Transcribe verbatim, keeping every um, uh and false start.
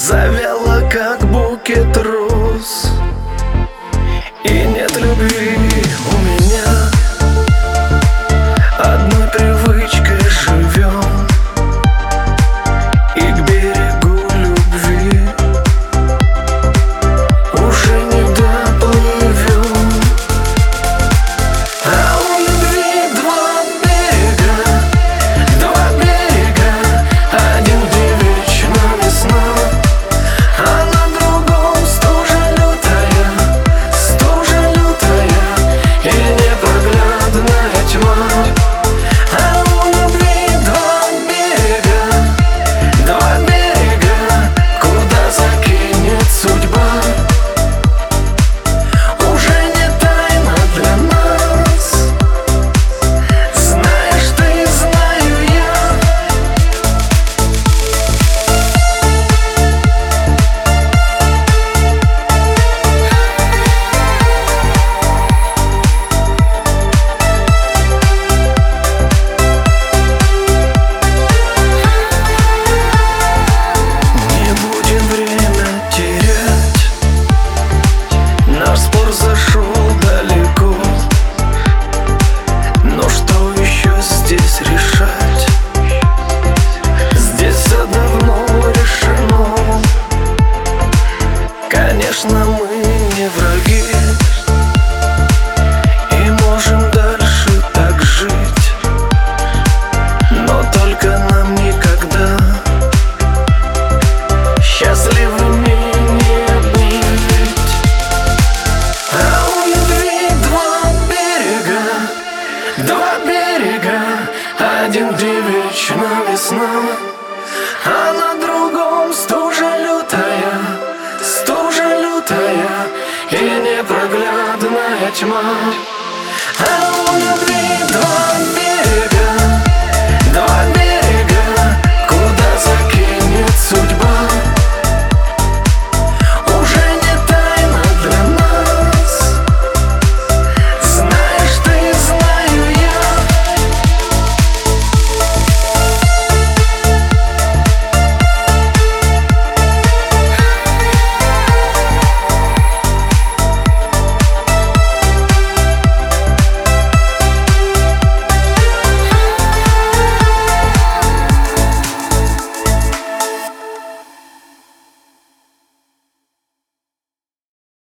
завяла, как букет роз, и нет любви у меня. Одной привычкой живем, и к берегу любви уже не доплывем. А у любви два берега, два берега, один где вечно весна, а на другом стужа лютая, стужа лютая и непроглядная тьма. А у любви два берега, два берега, куда закинет судьба, уже не тайна для нас. Знаешь ты, знаю я. Не будем время терять, наш спор зашел далеко. Но что еще здесь решать? Здесь все давно решено. Конечно, мы не враги и можем дальше так жить, но только нам никогда счастливыми не быть. А у любви два берега, два берега, один где вечно весна, а на другом стужа лютая, стужа лютая и непроглядная тьма.